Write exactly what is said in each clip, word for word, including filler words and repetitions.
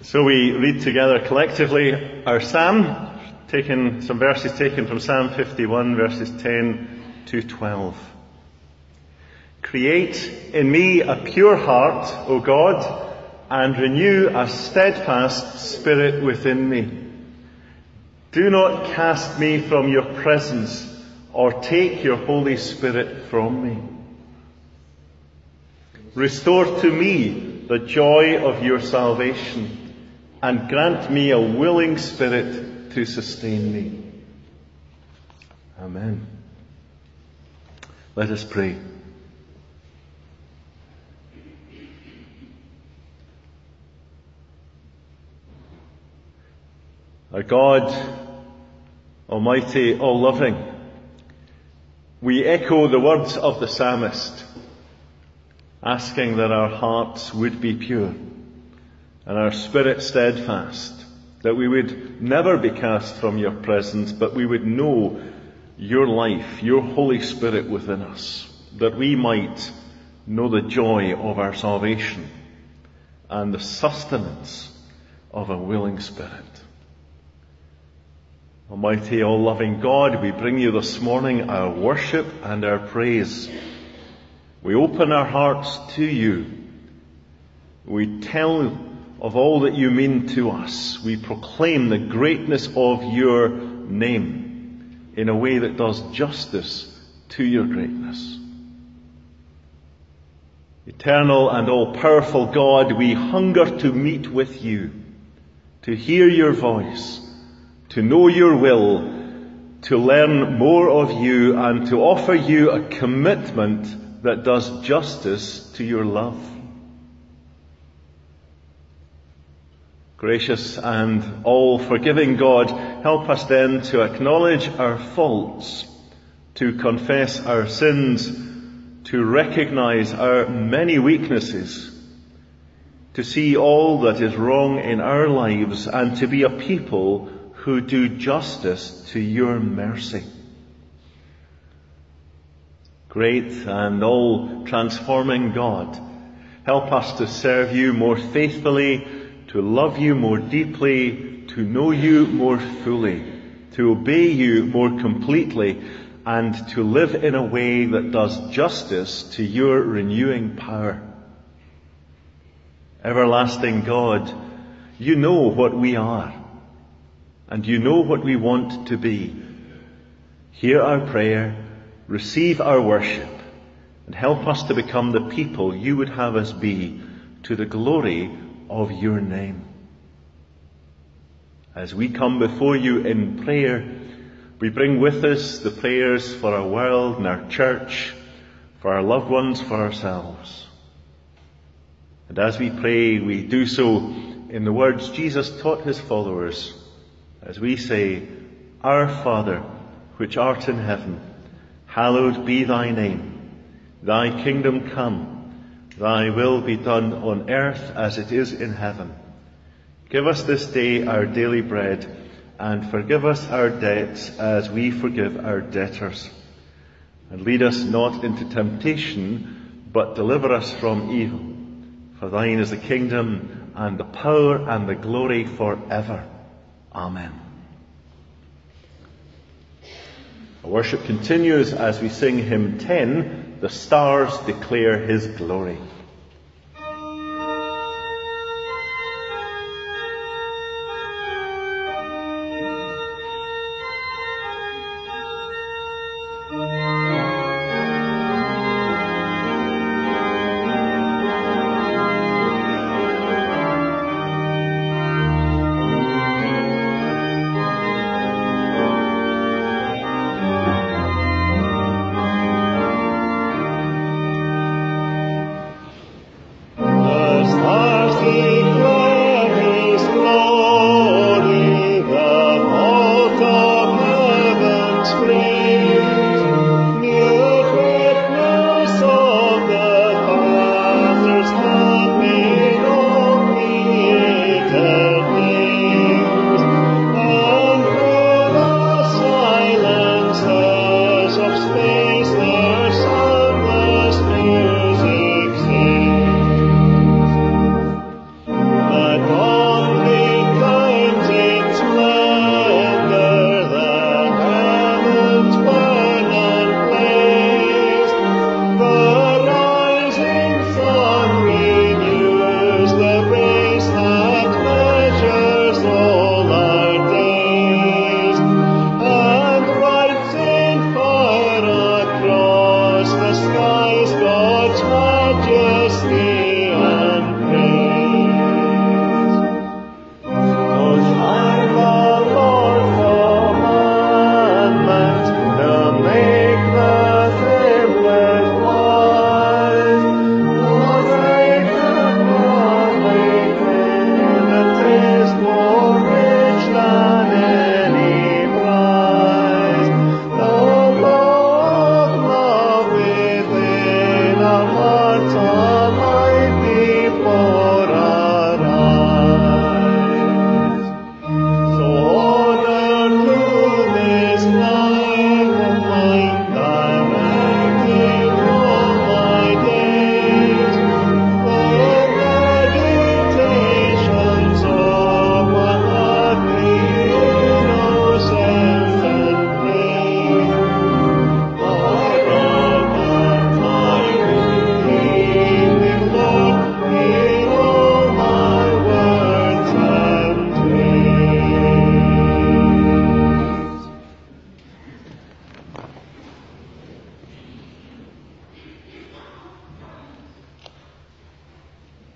So we read together collectively our psalm, taken some verses taken from Psalm fifty-one, verses ten to twelve. Create in me a pure heart, O God, and renew a steadfast spirit within me. Do not cast me from your presence, or take your Holy Spirit from me. Restore to me the joy of your salvation, and grant me a willing spirit to sustain me. Amen. Let us pray. Our God, Almighty, all-loving, we echo the words of the psalmist, asking that our hearts would be pure and our spirit steadfast, that we would never be cast from your presence, but we would know your life, your Holy Spirit within us, that we might know the joy of our salvation and the sustenance of a willing spirit. Almighty, all-loving God, we bring you this morning our worship and our praise. We open our hearts to you. We tell of all that you mean to us. We proclaim the greatness of your name in a way that does justice to your greatness. Eternal and all-powerful God, we hunger to meet with you, to hear your voice, to know your will, to learn more of you, and to offer you a commitment that does justice to your love. Gracious and all-forgiving God, help us then to acknowledge our faults, to confess our sins, to recognize our many weaknesses, to see all that is wrong in our lives, and to be a people who do justice to your mercy. Great and all-transforming God, help us to serve you more faithfully, to love you more deeply, to know you more fully, to obey you more completely, and to live in a way that does justice to your renewing power. Everlasting God, you know what we are, and you know what we want to be. Hear our prayer, receive our worship, and help us to become the people you would have us be, to the glory of your name. As we come before you in prayer, we bring with us the prayers for our world and our church, for our loved ones, for ourselves. And as we pray, we do so in the words Jesus taught his followers, as we say, Our Father, which art in heaven, hallowed be thy name. Thy kingdom come. Thy will be done on earth as it is in heaven. Give us this day our daily bread, and forgive us our debts as we forgive our debtors. And lead us not into temptation, but deliver us from evil. For thine is the kingdom, and the power, and the glory forever. Amen. Our worship continues as we sing hymn ten, The Stars Declare His Glory.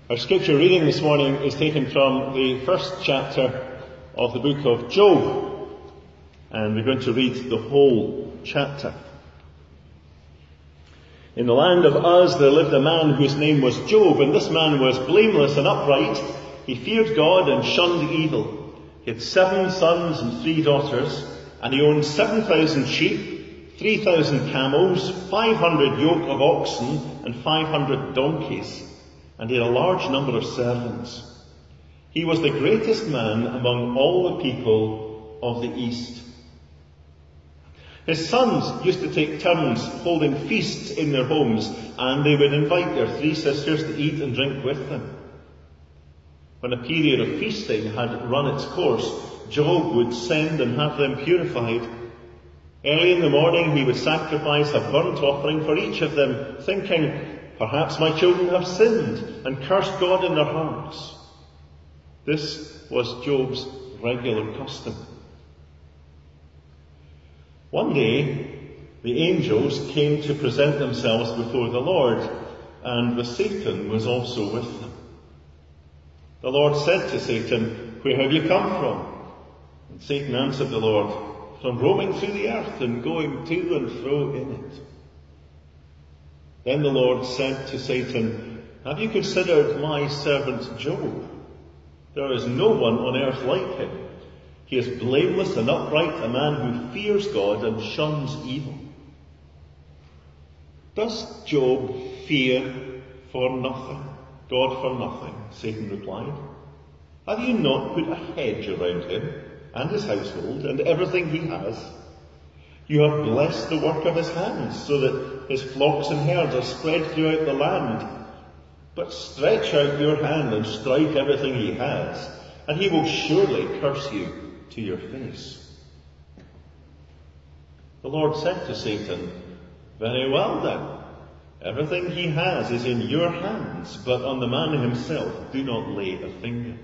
Our scripture reading this morning is taken from the first chapter of the book of Job, and we're going to read the whole chapter. In the land of Uz there lived a man whose name was Job, and this man was blameless and upright. He feared God and shunned evil. He had seven sons and three daughters, and he owned seven thousand sheep, three thousand camels, five hundred yoke of oxen, and five hundred donkeys. And he had a large number of servants. He was the greatest man among all the people of the East. His sons used to take turns holding feasts in their homes, and they would invite their three sisters to eat and drink with them. When a period of feasting had run its course, Job would send and have them purified. Early in the morning he would sacrifice a burnt offering for each of them, thinking, "Perhaps my children have sinned and cursed God in their hearts." This was Job's regular custom. One day, the angels came to present themselves before the Lord, and the Satan was also with them. The Lord said to Satan, "Where have you come from?" And Satan answered the Lord, "From roaming through the earth and going to and fro in it." Then the Lord said to Satan, "Have you considered my servant Job? There is no one on earth like him. He is blameless and upright, a man who fears God and shuns evil." "Does Job fear for nothing, God for nothing?" Satan replied. "Have you not put a hedge around him and his household and everything he has? You have blessed the work of his hands, so that his flocks and herds are spread throughout the land. But stretch out your hand and strike everything he has, and he will surely curse you to your face." The Lord said to Satan, "Very well then, everything he has is in your hands, but on the man himself do not lay a finger."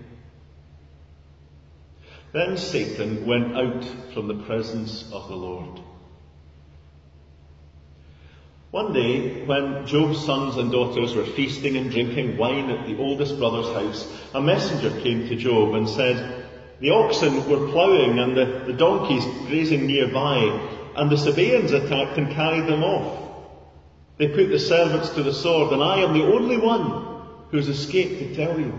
Then Satan went out from the presence of the Lord. One day, when Job's sons and daughters were feasting and drinking wine at the oldest brother's house, a messenger came to Job and said, "The oxen were ploughing and the, the donkeys grazing nearby, and the Sabaeans attacked and carried them off. They put the servants to the sword, and I am the only one who has escaped to tell you."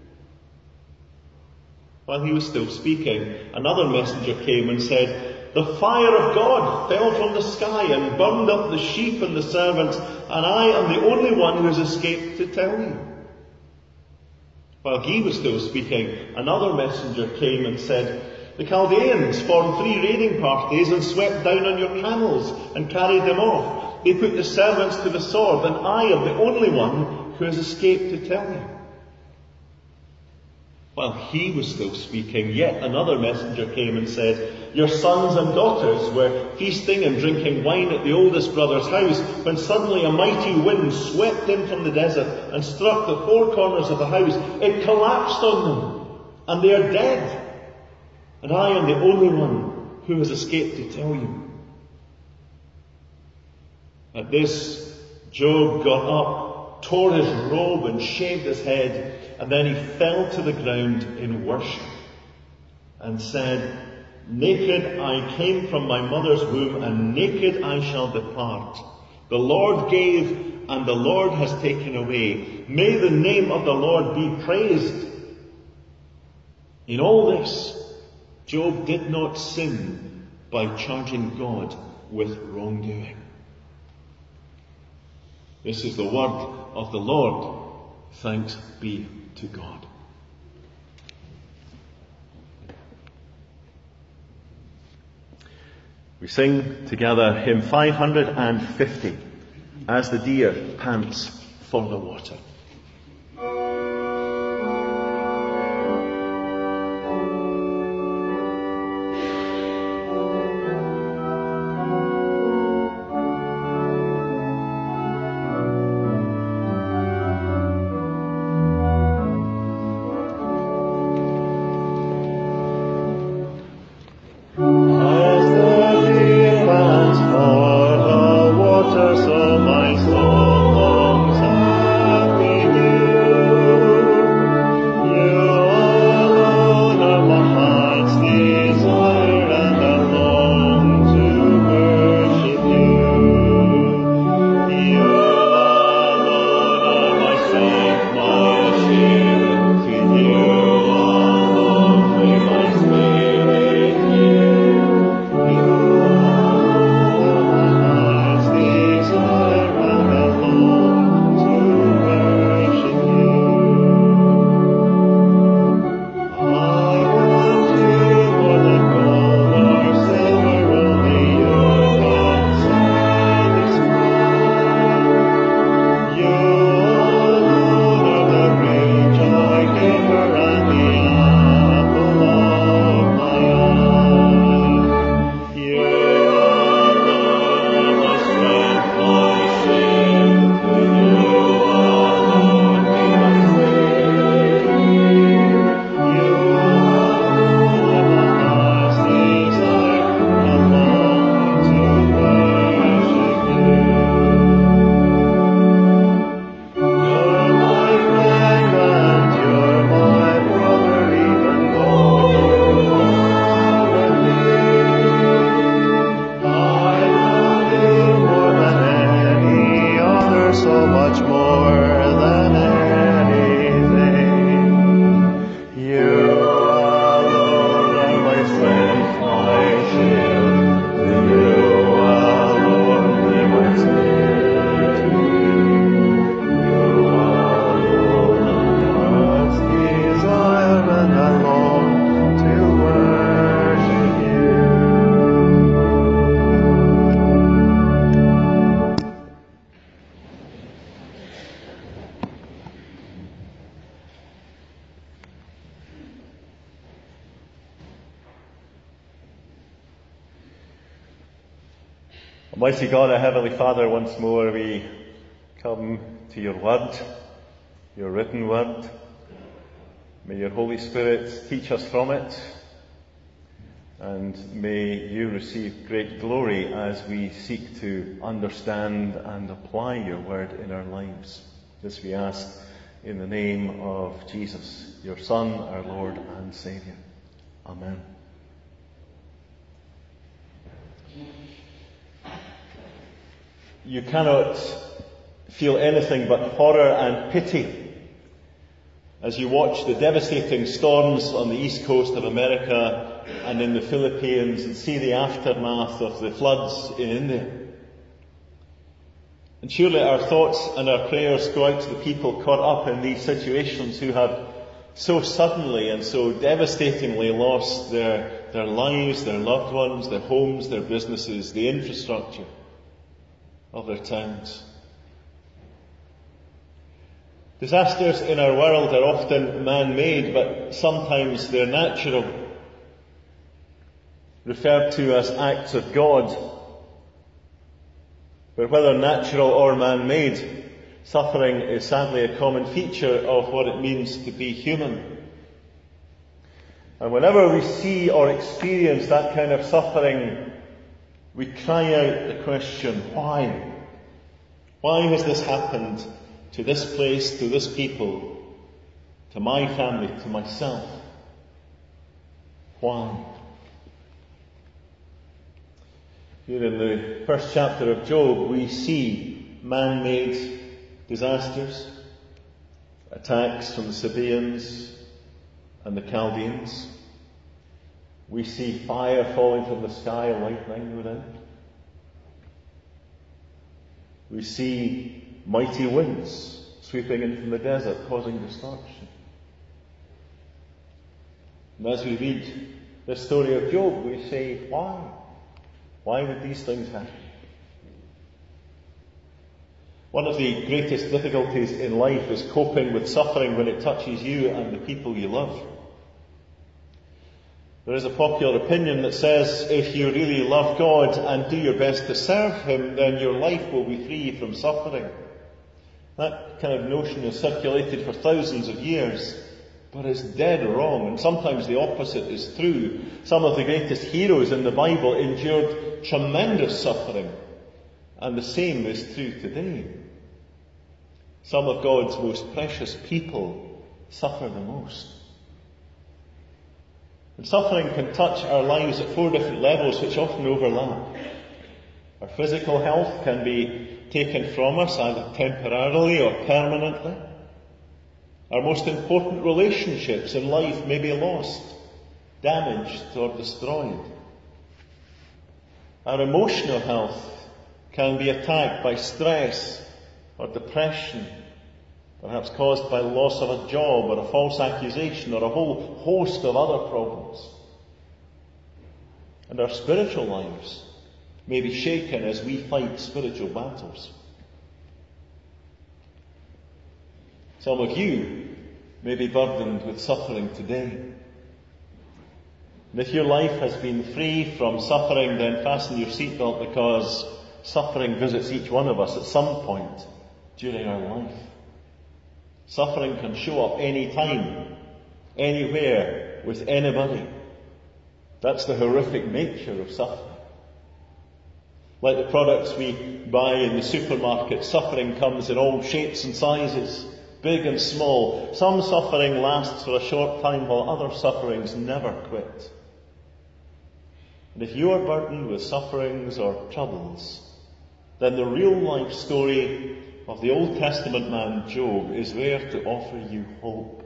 While he was still speaking, another messenger came and said, "The fire of God fell from the sky and burned up the sheep and the servants, and I am the only one who has escaped to tell you." While he was still speaking, another messenger came and said, "The Chaldeans formed three raiding parties and swept down on your camels and carried them off. They put the servants to the sword, and I am the only one who has escaped to tell you." While he was still speaking, yet another messenger came and said, "Your sons and daughters were feasting and drinking wine at the oldest brother's house, when suddenly a mighty wind swept in from the desert and struck the four corners of the house. It collapsed on them, and they are dead. And I am the only one who has escaped to tell you." At this, Job got up, tore his robe and shaved his head, and then he fell to the ground in worship and said, "Naked I came from my mother's womb, and naked I shall depart. The Lord gave, and the Lord has taken away. May the name of the Lord be praised." In all this, Job did not sin by charging God with wrongdoing. This is the word of the Lord. Thanks be to God. We sing together hymn five hundred fifty, "As the Deer Pants for the Water." So my soul longs after so much more than anything. You alone are my strength, my shield. You alone bring my spirit to me. You alone are God's desire, and I long to worship you. Almighty God, our Heavenly Father, once more we come to your word, your written word. May your Holy Spirit teach us from it, and may you receive great glory as we seek to understand and apply your word in our lives. This we ask in the name of Jesus, your Son, our Lord and Saviour. Amen. You cannot feel anything but horror and pity as you watch the devastating storms on the east coast of America and in the Philippines and see the aftermath of the floods in India. And surely our thoughts and our prayers go out to the people caught up in these situations who have so suddenly and so devastatingly lost their, their lives, their loved ones, their homes, their businesses, the infrastructure of their towns. Disasters in our world are often man-made, but sometimes they're natural, referred to as acts of God. But whether natural or man-made, suffering is sadly a common feature of what it means to be human. And whenever we see or experience that kind of suffering, we cry out the question, why? Why has this happened to this place, to this people, to my family, to myself? Why? Here in the first chapter of Job, we see man-made disasters, attacks from the Sabaeans and the Chaldeans. We see fire falling from the sky, lightning within. We see mighty winds sweeping in from the desert, causing destruction. And as we read the story of Job, we say, why? Why would these things happen? One of the greatest difficulties in life is coping with suffering when it touches you and the people you love. There is a popular opinion that says if you really love God and do your best to serve Him, then your life will be free from suffering. That kind of notion has circulated for thousands of years, but it's dead wrong, and sometimes the opposite is true. Some of the greatest heroes in the Bible endured tremendous suffering, and the same is true today. Some of God's most precious people suffer the most. And suffering can touch our lives at four different levels which often overlap. Our physical health can be taken from us either temporarily or permanently. Our most important relationships in life may be lost, damaged or destroyed. Our emotional health can be attacked by stress or depression, perhaps caused by the loss of a job or a false accusation or a whole host of other problems. And our spiritual lives may be shaken as we fight spiritual battles. Some of you may be burdened with suffering today. And if your life has been free from suffering, then fasten your seatbelt, because suffering visits each one of us at some point during our life. Suffering can show up any time, anywhere, with anybody. That's the horrific nature of suffering. Like the products we buy in the supermarket, suffering comes in all shapes and sizes, big and small. Some suffering lasts for a short time, while other sufferings never quit. And if you are burdened with sufferings or troubles, then the real life story of the Old Testament man Job is there to offer you hope.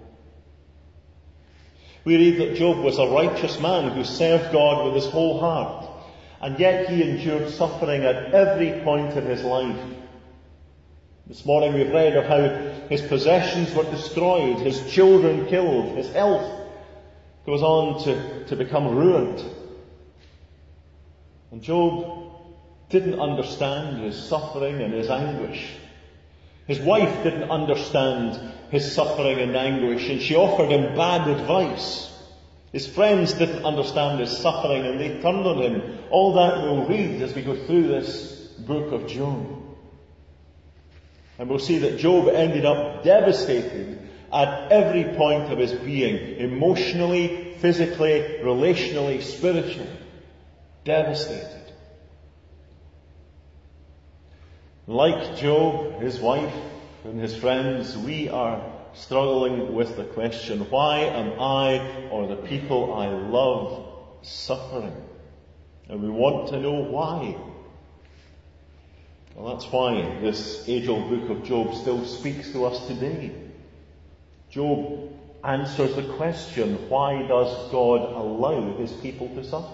We read that Job was a righteous man who served God with his whole heart, and yet he endured suffering at every point in his life. This morning we've read of how his possessions were destroyed, his children killed, his health goes on to, to become ruined. And Job didn't understand his suffering and his anguish. His wife didn't understand his suffering and anguish, and she offered him bad advice. His friends didn't understand his suffering, and they turned on him. All that we'll read as we go through this book of Job. And we'll see that Job ended up devastated at every point of his being, emotionally, physically, relationally, spiritually. Devastated. Like Job, his wife, and his friends, we are struggling with the question, why am I or the people I love suffering? And we want to know why. Well, that's why this age-old book of Job still speaks to us today. Job answers the question, why does God allow his people to suffer?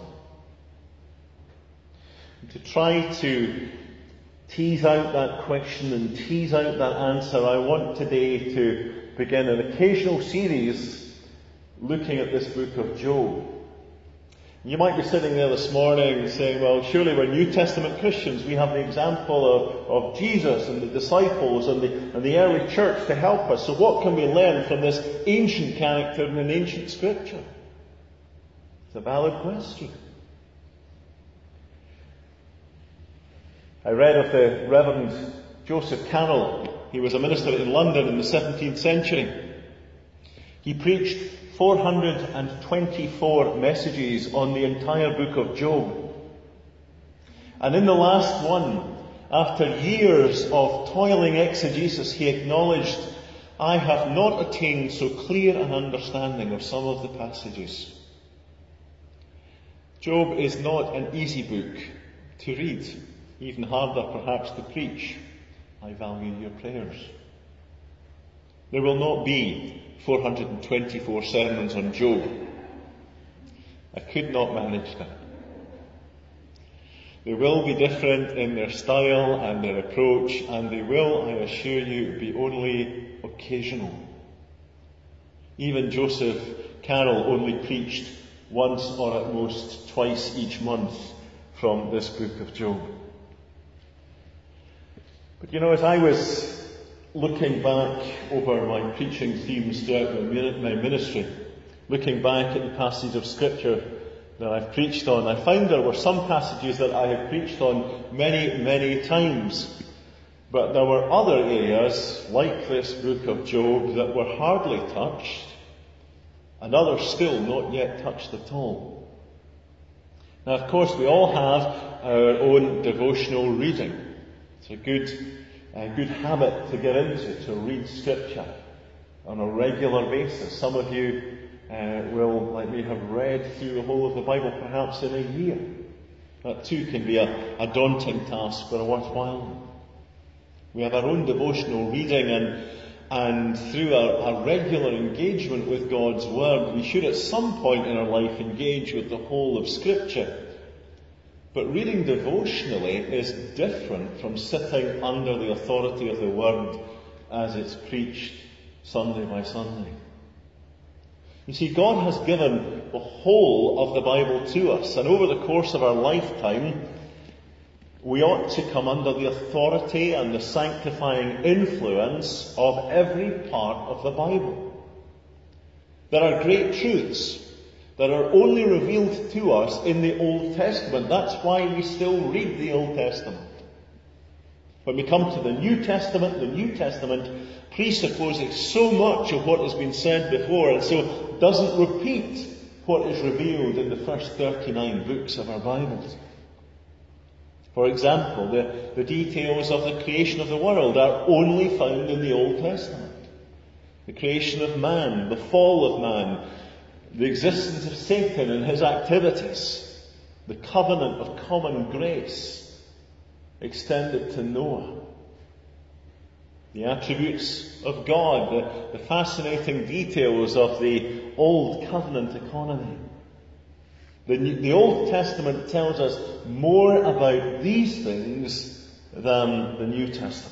And to try to tease out that question and tease out that answer, I want today to begin an occasional series looking at this book of Job. You might be sitting there this morning saying, well, surely we're New Testament Christians. We have the example of, of Jesus and the disciples and the, and the early church to help us. So what can we learn from this ancient character in an ancient scripture? It's a valid question. I read of the Reverend Joseph Carroll. He was a minister in London in the seventeenth century. He preached four hundred twenty-four messages on the entire book of Job. And in the last one, after years of toiling exegesis, he acknowledged, I have not attained so clear an understanding of some of the passages. Job is not an easy book to read. Even harder perhaps to preach. I value your prayers. There will not be four hundred twenty-four sermons on Job. I could not manage that. They will be different in their style and their approach, and they will, I assure you, be only occasional. Even Joseph Carroll only preached once or at most twice each month from this book of Job. But you know, as I was looking back over my preaching themes throughout my ministry, looking back at the passage of Scripture that I've preached on, I found there were some passages that I had preached on many, many times. But there were other areas, like this book of Job, that were hardly touched, and others still not yet touched at all. Now, of course, we all have our own devotional reading. It's a good, a good habit to get into, to read Scripture on a regular basis. Some of you uh, will, like me, have read through the whole of the Bible perhaps in a year. That too can be a, a daunting task, but a worthwhile one. We have our own devotional reading, and, and through our, our regular engagement with God's Word, we should at some point in our life engage with the whole of Scripture. But reading devotionally is different from sitting under the authority of the Word as it's preached Sunday by Sunday. You see, God has given the whole of the Bible to us, and over the course of our lifetime, we ought to come under the authority and the sanctifying influence of every part of the Bible. There are great truths that are only revealed to us in the Old Testament. That's why we still read the Old Testament. When we come to the New Testament, the New Testament presupposes so much of what has been said before, and so doesn't repeat what is revealed in the first thirty-nine books of our Bibles. For example, the, the details of the creation of the world are only found in the Old Testament. The creation of man, the fall of man, the existence of Satan and his activities, the covenant of common grace extended to Noah. the attributes of God, the, the fascinating details of the Old Covenant economy. The, the Old Testament tells us more about these things than the New Testament.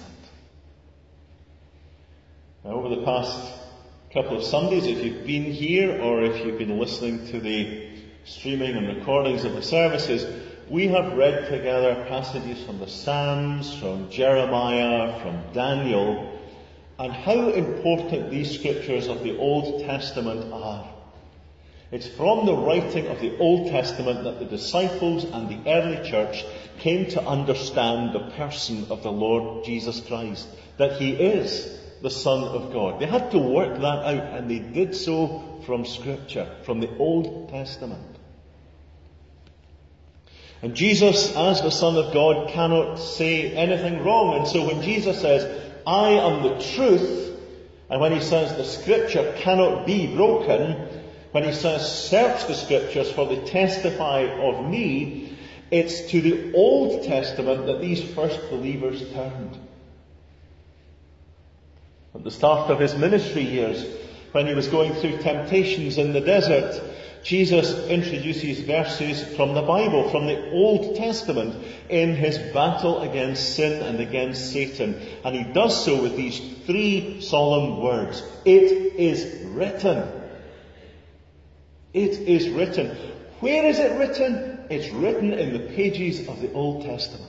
Now, over the past couple of Sundays, if you've been here or if you've been listening to the streaming and recordings of the services, we have read together passages from the Psalms, from Jeremiah, from Daniel, and how important these scriptures of the Old Testament are. It's from the writing of the Old Testament that the disciples and the early church came to understand the person of the Lord Jesus Christ, that he is the Son of God. They had to work that out, and they did so from Scripture, from the Old Testament. And Jesus, as the Son of God, cannot say anything wrong. And so when Jesus says, I am the truth, and when he says the Scripture cannot be broken, when he says, search the Scriptures for they testify of me, it's to the Old Testament that these first believers turned. At the start of his ministry years, when he was going through temptations in the desert, Jesus introduces verses from the Bible, from the Old Testament, in his battle against sin and against Satan. And he does so with these three solemn words. It is written. It is written. Where is it written? It's written in the pages of the Old Testament.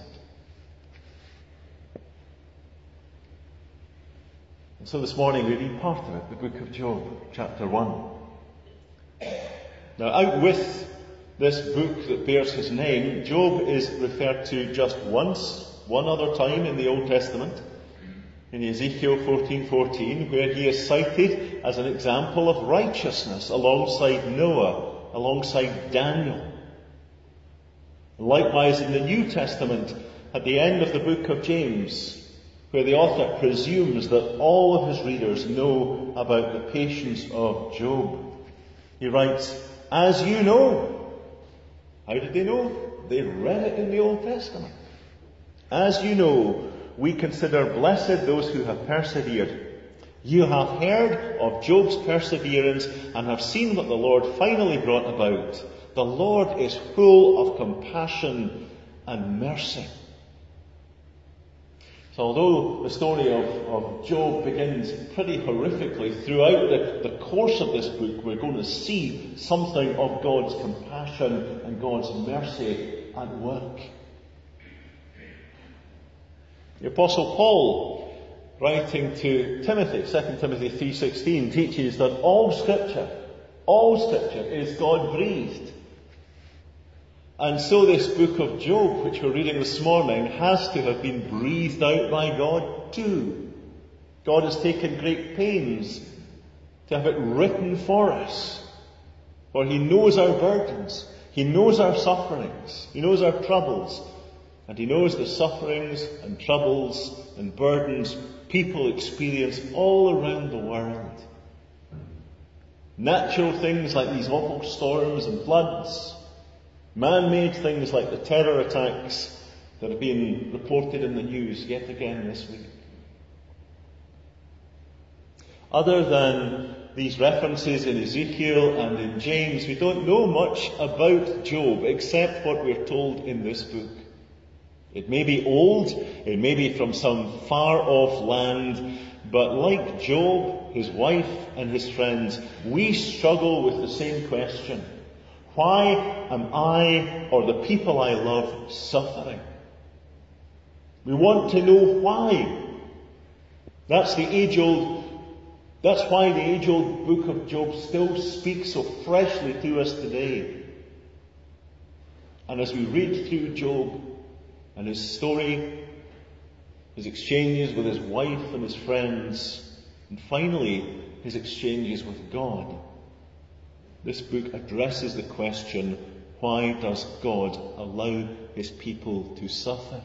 And so this morning we read part of it, the book of Job, chapter one. Now, out with this book that bears his name, Job is referred to just once, one other time in the Old Testament, in Ezekiel fourteen fourteen, where he is cited as an example of righteousness alongside Noah, alongside Daniel. Likewise in the New Testament, at the end of the book of James, where the author presumes that all of his readers know about the patience of Job. He writes, as you know. How did they know? They read it in the Old Testament. As you know, we consider blessed those who have persevered. You have heard of Job's perseverance and have seen what the Lord finally brought about. The Lord is full of compassion and mercy. So although the story of, of Job begins pretty horrifically, throughout the, the course of this book we're going to see something of God's compassion and God's mercy at work. The Apostle Paul, writing to Timothy, Second Timothy three sixteen, teaches that all Scripture, all Scripture is God-breathed. And so this book of Job, which we're reading this morning, has to have been breathed out by God too. God has taken great pains to have it written for us. For he knows our burdens, he knows our sufferings, he knows our troubles, and he knows the sufferings and troubles and burdens people experience all around the world. Natural things like these awful storms and floods, man-made things like the terror attacks that have been reported in the news yet again this week. Other than these references in Ezekiel and in James, we don't know much about Job except what we're told in this book. It may be old, it may be from some far-off land, but like Job, his wife and his friends, we struggle with the same question. Why am I, or the people I love, suffering? We want to know why. That's the age-old, that's why the age-old book of Job still speaks so freshly to us today. And as we read through Job and his story, his exchanges with his wife and his friends, and finally his exchanges with God, this book addresses the question, why does God allow his people to suffer?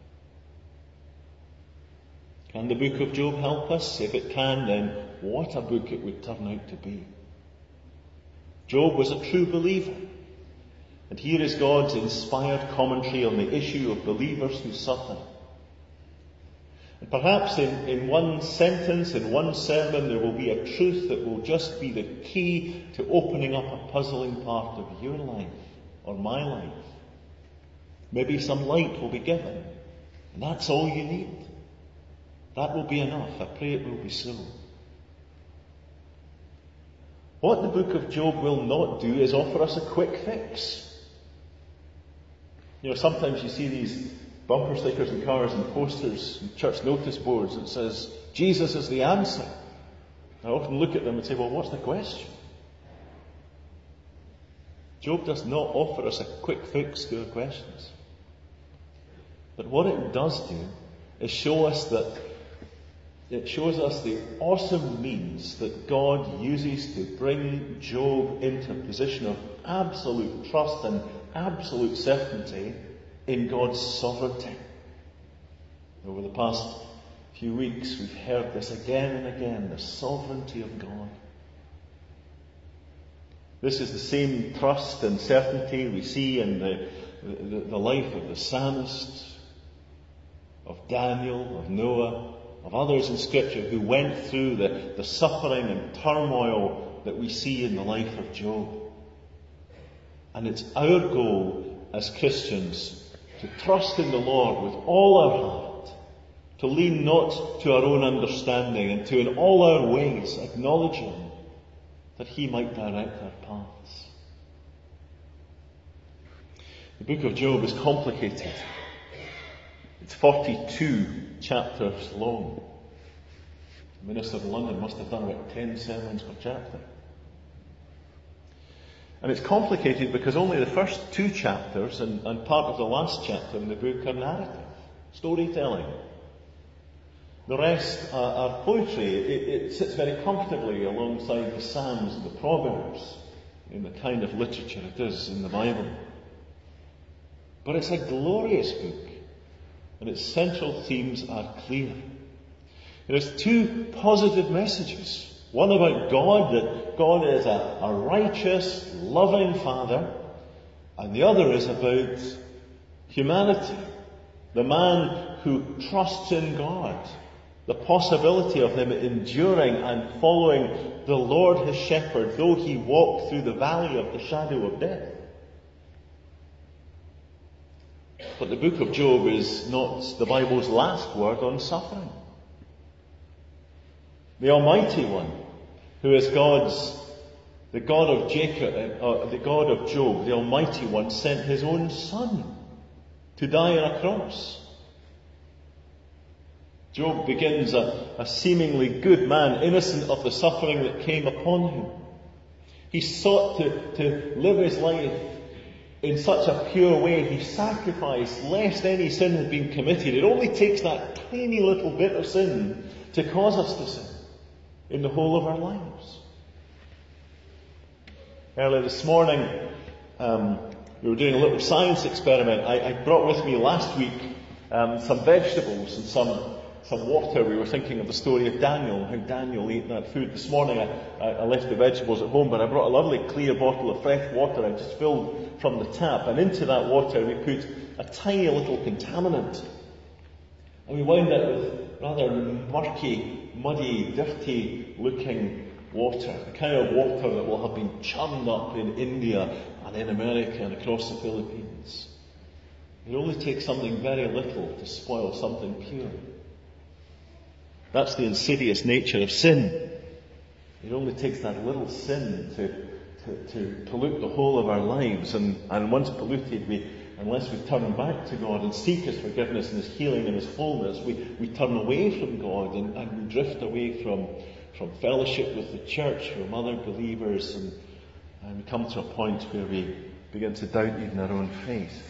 Can the book of Job help us? If it can, then what a book it would turn out to be. Job was a true believer. And here is God's inspired commentary on the issue of believers who suffer. And perhaps in, in one sentence, in one sermon, there will be a truth that will just be the key to opening up a puzzling part of your life or my life. Maybe some light will be given, and that's all you need. That will be enough. I pray it will be so. What the book of Job will not do is offer us a quick fix. You know, sometimes you see these bumper stickers in cars and posters and church notice boards that says, Jesus is the answer. I often look at them and say, well, what's the question? Job does not offer us a quick fix to our questions. But what it does do is show us that it shows us the awesome means that God uses to bring Job into a position of absolute trust and absolute certainty in God's sovereignty. Over the past few weeks, we've heard this again and again, the sovereignty of God. This is the same trust and certainty we see in the, the, the life of the psalmist, of Daniel, of Noah, of others in Scripture who went through the, the suffering and turmoil that we see in the life of Job. And it's our goal as Christians to trust in the Lord with all our heart, to lean not to our own understanding, and to in all our ways acknowledge Him, that He might direct our paths. The book of Job is complicated. It's forty-two chapters long. The minister in London must have done about ten sermons per chapter. And it's complicated because only the first two chapters and, and part of the last chapter in the book are narrative, storytelling. The rest are, are poetry. It, it sits very comfortably alongside the Psalms and the Proverbs in the kind of literature it is in the Bible. But it's a glorious book, and its central themes are clear. There's two positive messages. One about God, that God is a, a righteous, loving Father, and the other is about humanity, the man who trusts in God, the possibility of him enduring and following the Lord his shepherd, though he walked through the valley of the shadow of death. But the book of Job is not the Bible's last word on suffering. The Almighty One, who is God's, the God of Jacob, uh, the God of Job, the Almighty One, sent his own Son to die on a cross. Job begins a, a seemingly good man, innocent of the suffering that came upon him. He sought to, to live his life in such a pure way. He sacrificed lest any sin had been committed. It only takes that tiny little bit of sin to cause us to sin in the whole of our lives. Earlier this morning, um, we were doing a little science experiment. I, I brought with me last week um, some vegetables and some some water. We were thinking of the story of Daniel, how Daniel ate that food. This morning I, I left the vegetables at home, but I brought a lovely clear bottle of fresh water I just filled from the tap, and into that water we put a tiny little contaminant. And we wound up with rather murky, muddy, dirty looking water, the kind of water that will have been churned up in India and in America and across the Philippines. It only takes something very little to spoil something pure. That's the insidious nature of sin. It only takes that little sin to, to, to pollute the whole of our lives, and, and once polluted, we, unless we turn back to God and seek His forgiveness and His healing and His wholeness, we, we turn away from God and, and we drift away from, from fellowship with the church, from other believers, and, and we come to a point where we begin to doubt even our own faith.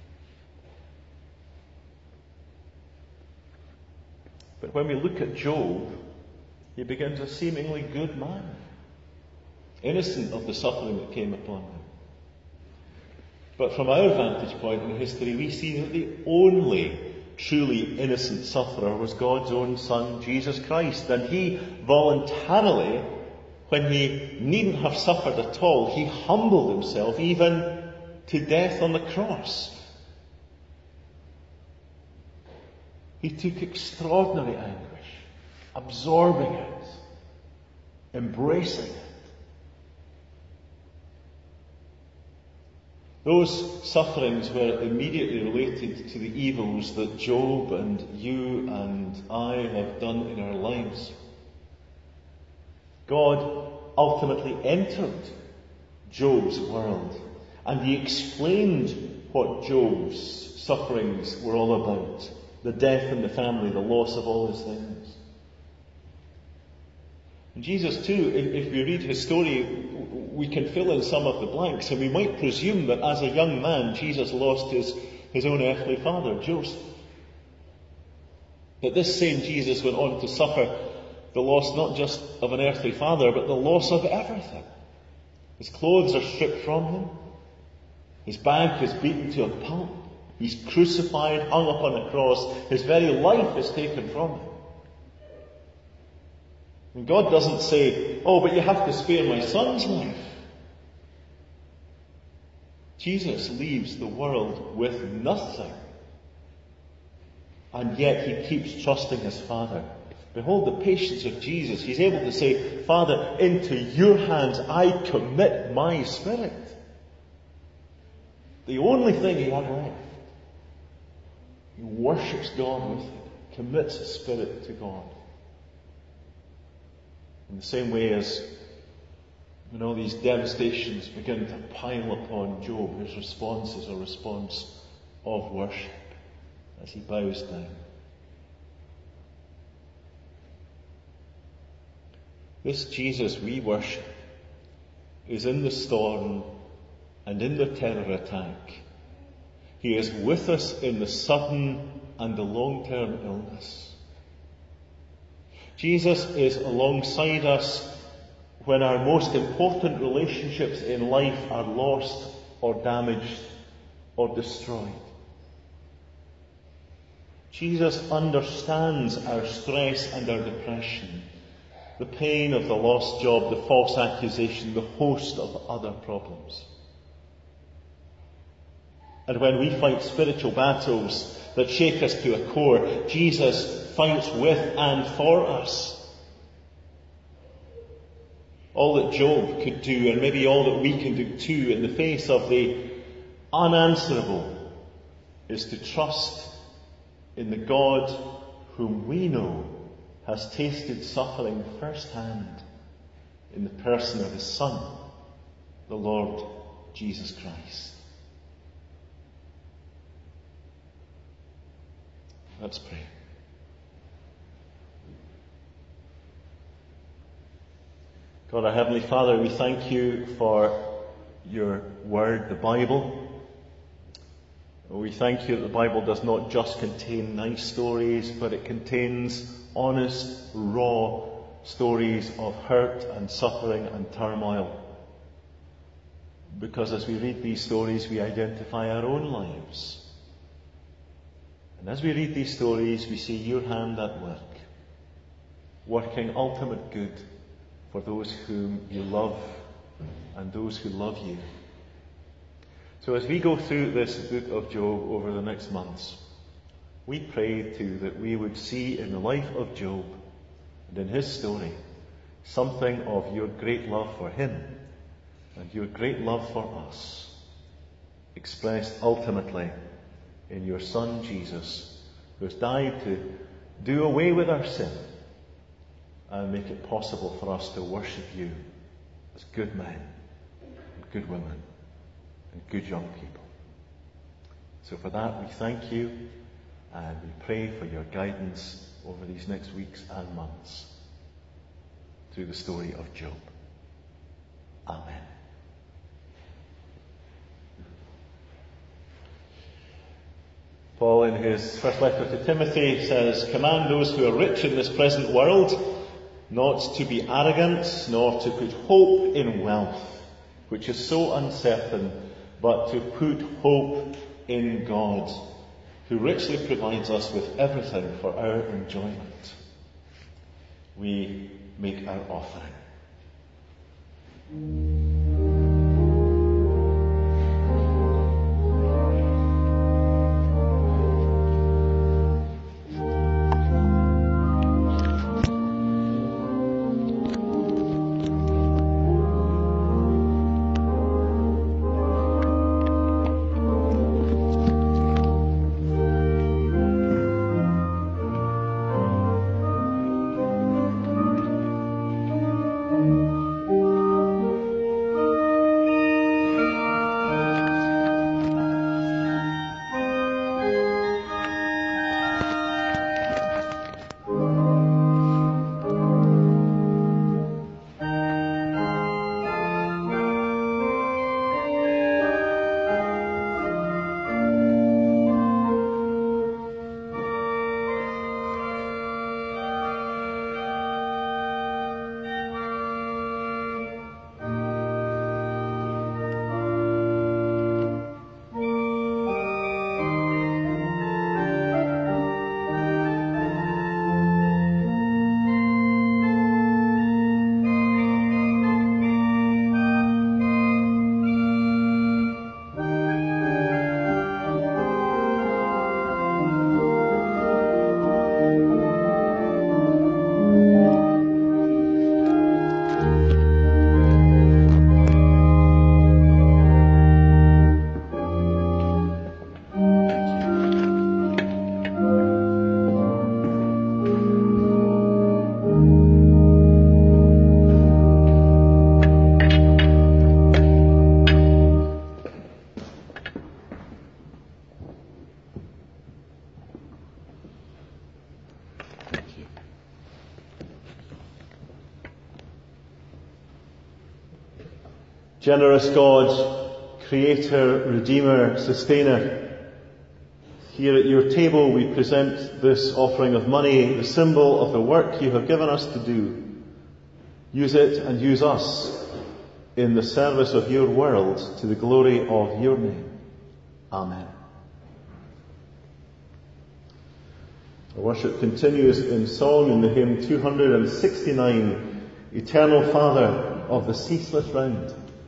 But when we look at Job, he begins a seemingly good man, innocent of the suffering that came upon him. But from our vantage point in history, we see that the only truly innocent sufferer was God's own Son, Jesus Christ. And He voluntarily, when He needn't have suffered at all, He humbled Himself even to death on the cross. He took extraordinary anguish, absorbing it, embracing it. Those sufferings were immediately related to the evils that Job and you and I have done in our lives. God ultimately entered Job's world, and he explained what Job's sufferings were all about. The death in the family, the loss of all his things. And Jesus too, if, if we read his story, we can fill in some of the blanks, and we might presume that as a young man, Jesus lost his, his own earthly father, Joseph. That this same Jesus went on to suffer the loss not just of an earthly father, but the loss of everything. His clothes are stripped from him. His back is beaten to a pulp. He's crucified, hung up on a cross. His very life is taken from him. And God doesn't say, oh, but you have to spare my son's life. Jesus leaves the world with nothing. And yet he keeps trusting his Father. Behold the patience of Jesus. He's able to say, Father, into your hands I commit my spirit. The only thing he had left. He worships God with it, commits his spirit to God. In the same way as when all these devastations begin to pile upon Job, his response is a response of worship as he bows down. This Jesus we worship is in the storm and in the terror attack. He is with us in the sudden and the long-term illness. Jesus is alongside us when our most important relationships in life are lost or damaged or destroyed. Jesus understands our stress and our depression, the pain of the lost job, the false accusation, the host of other problems. And when we fight spiritual battles that shake us to a core, Jesus fights with and for us. All that Job could do, and maybe all that we can do too in the face of the unanswerable, is to trust in the God whom we know has tasted suffering firsthand in the person of his Son, the Lord Jesus Christ. Let's pray. God, our Heavenly Father, we thank you for your word, the Bible. We thank you that the Bible does not just contain nice stories, but it contains honest, raw stories of hurt and suffering and turmoil. Because as we read these stories, we identify our own lives. And as we read these stories, we see your hand at work, working ultimate good for those whom you love and those who love you. So as we go through this book of Job over the next months, we pray too that we would see in the life of Job and in his story something of your great love for him and your great love for us, expressed ultimately in your Son Jesus, who has died to do away with our sin and make it possible for us to worship you as good men and good women and good young people. So for that we thank you and we pray for your guidance over these next weeks and months through the story of Job. Amen. Paul in his first letter to Timothy says, "Command those who are rich in this present world not to be arrogant, nor to put hope in wealth, which is so uncertain, but to put hope in God, who richly provides us with everything for our enjoyment." We make our offering. Generous God, Creator, Redeemer, Sustainer, here at your table we present this offering of money, the symbol of the work you have given us to do. Use it and use us in the service of your world to the glory of your name. Amen. Our worship continues in song in the hymn two hundred sixty-nine, Eternal Father of the Ceaseless Round.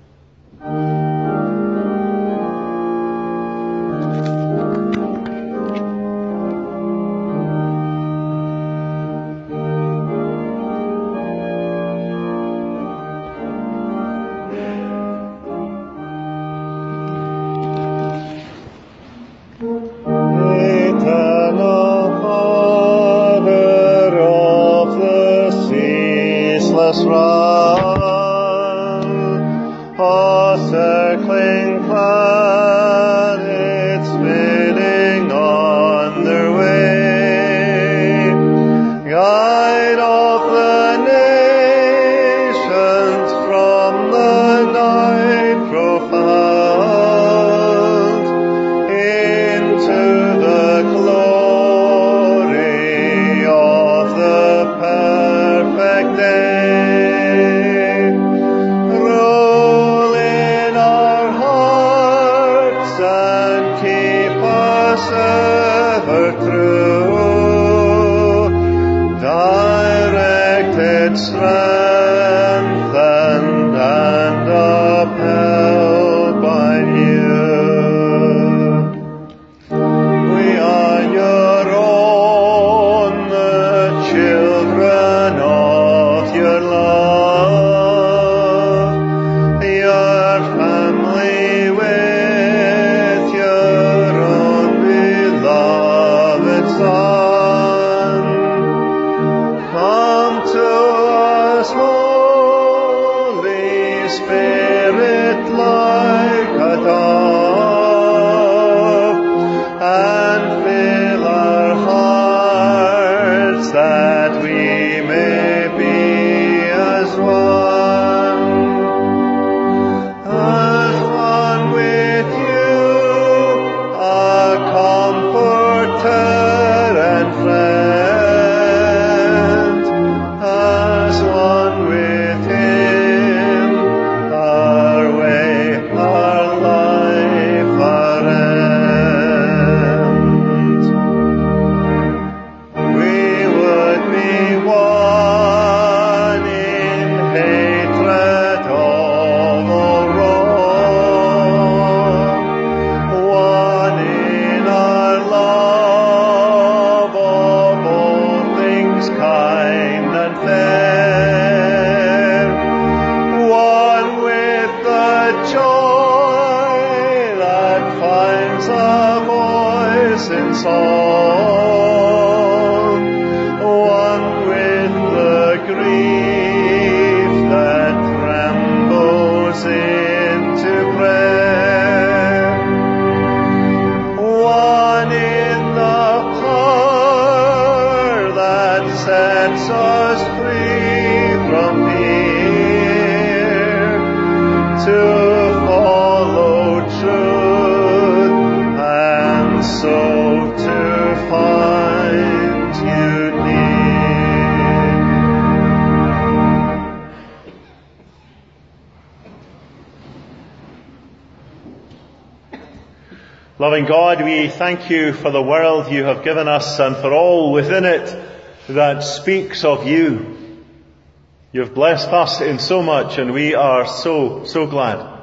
Loving God, we thank you for the world you have given us and for all within it that speaks of you. You have blessed us in so much and we are so, so glad.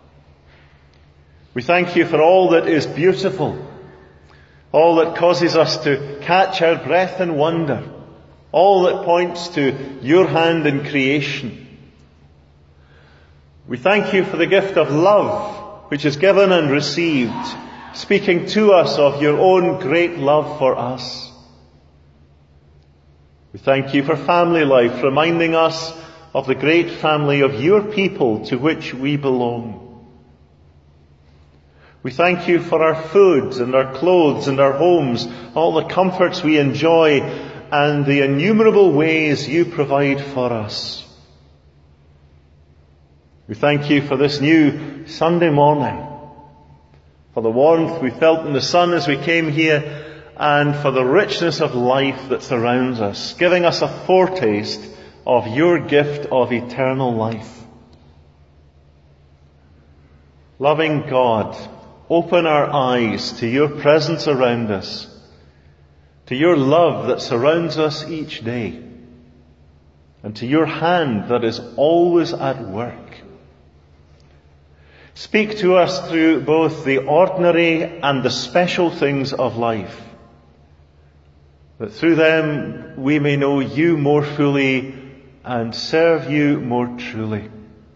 We thank you for all that is beautiful, all that causes us to catch our breath in wonder, all that points to your hand in creation. We thank you for the gift of love, which is given and received, speaking to us of your own great love for us. We thank you for family life, reminding us of the great family of your people to which we belong. We thank you for our food and our clothes and our homes, all the comforts we enjoy and the innumerable ways you provide for us. We thank you for this new Sunday morning, for the warmth we felt in the sun as we came here, and for the richness of life that surrounds us, giving us a foretaste of your gift of eternal life. Loving God, open our eyes to your presence around us, to your love that surrounds us each day, and to your hand that is always at work. Speak to us through both the ordinary and the special things of life, that through them we may know you more fully and serve you more truly.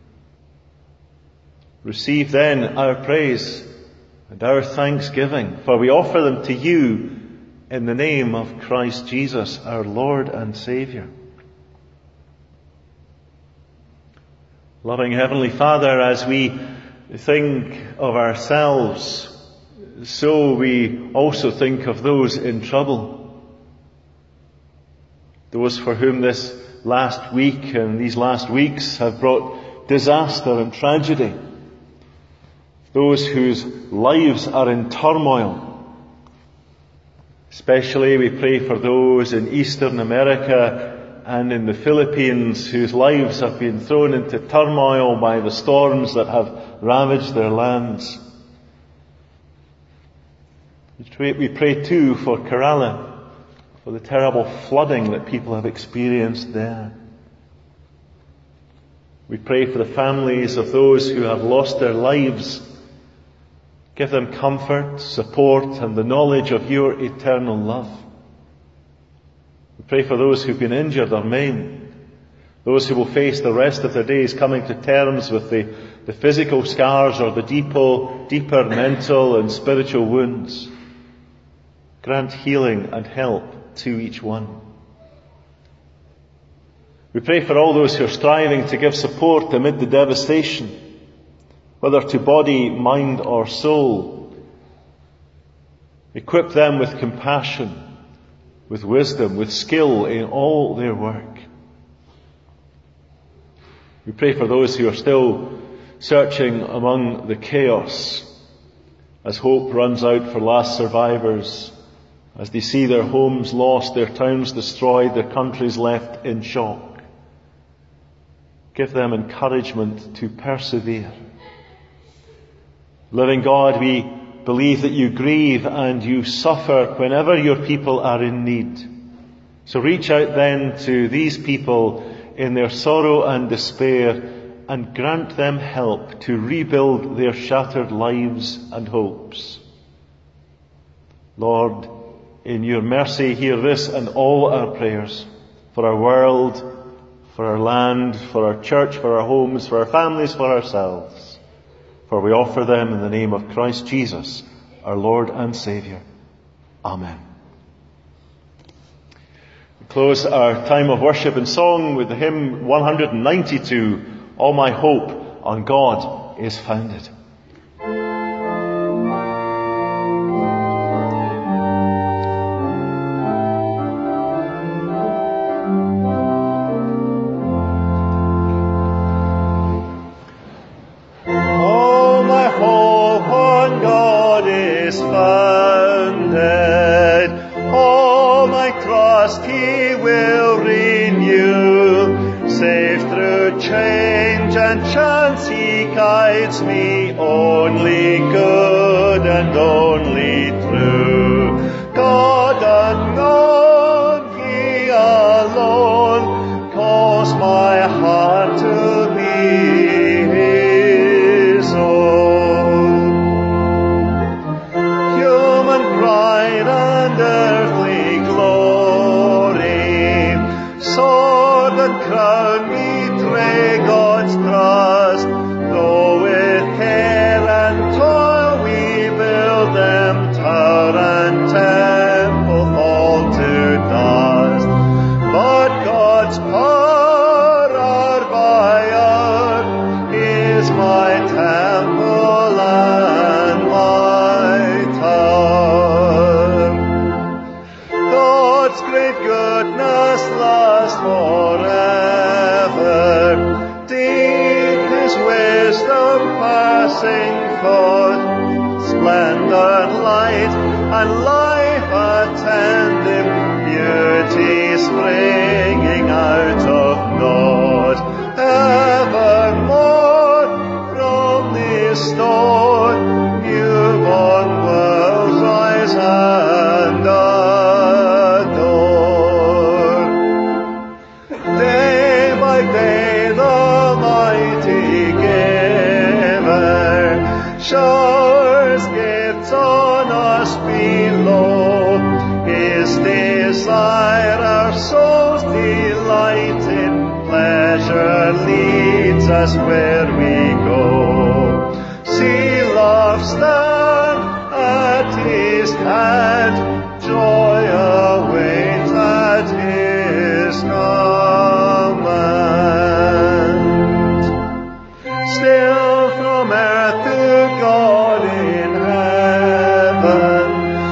Receive then our praise and our thanksgiving, for we offer them to you in the name of Christ Jesus, our Lord and Saviour. Loving Heavenly Father, as we think of ourselves, so we also think of those in trouble. Those for whom this last week and these last weeks have brought disaster and tragedy. Those whose lives are in turmoil. Especially we pray for those in Eastern America and in the Philippines whose lives have been thrown into turmoil by the storms that have ravaged their lands. We pray, we pray too for Kerala, for the terrible flooding that people have experienced there. We pray for the families of those who have lost their lives. Give them comfort, support, and the knowledge of your eternal love. We pray for those who've been injured or maimed, those who will face the rest of their days coming to terms with the, the physical scars or the deeper, deeper mental and spiritual wounds. Grant healing and help to each one. We pray for all those who are striving to give support amid the devastation, whether to body, mind or soul. Equip them with compassion, with wisdom, with skill in all their work. We pray for those who are still searching among the chaos, as hope runs out for last survivors, as they see their homes lost, their towns destroyed, their countries left in shock. Give them encouragement to persevere. Living God, we believe that you grieve and you suffer whenever your people are in need. So reach out then to these people in their sorrow and despair and grant them help to rebuild their shattered lives and hopes. Lord, in your mercy, hear this and all our prayers for our world, for our land, for our church, for our homes, for our families, for ourselves. For we offer them in the name of Christ Jesus, our Lord and Saviour. Amen. We close our time of worship and song with the hymn one ninety-two, All My Hope on God is Founded. Guides me only good and only true. God unknown, He alone calls my heart to be His own. Human pride and earthly glory, sword and crown betray God's trust. Though with care and toil we build them tower and temple fall to dust, but God's power by hour is my temple and my tower. God's great goodness lasts forever, deep His way wisdom passing thought, splendid light and life attending, beauty springing out of naught, evermore from this stone, newborn worlds rise and adore. Day by day the mighty giver showers gifts on us below. His desire our souls delight in, pleasure leads us where we go. See love stand at his hand, joy awaits at his command. Still from earth to God in heaven,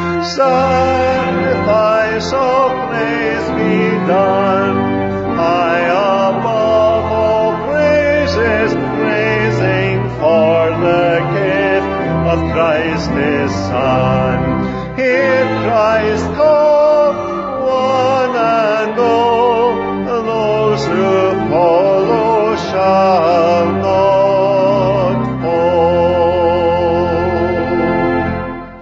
sacrifice of praise be done. High above all praises, praising for the gift of Christ his Son. Hear Christ call, one and all, those who follow shall not fall.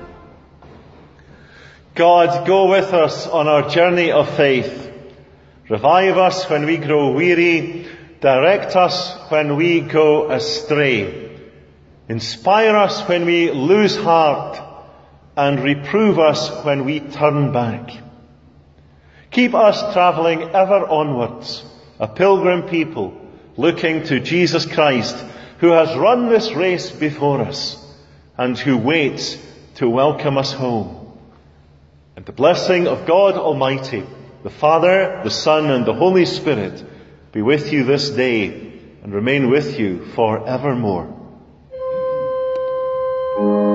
God, go with us on our journey of faith. Revive us when we grow weary. Direct us when we go astray. Inspire us when we lose heart, and reprove us when we turn back. Keep us travelling ever onwards, a pilgrim people, looking to Jesus Christ, who has run this race before us, and who waits to welcome us home. And the blessing of God Almighty, the Father, the Son, and the Holy Spirit be with you this day, and remain with you for evermore.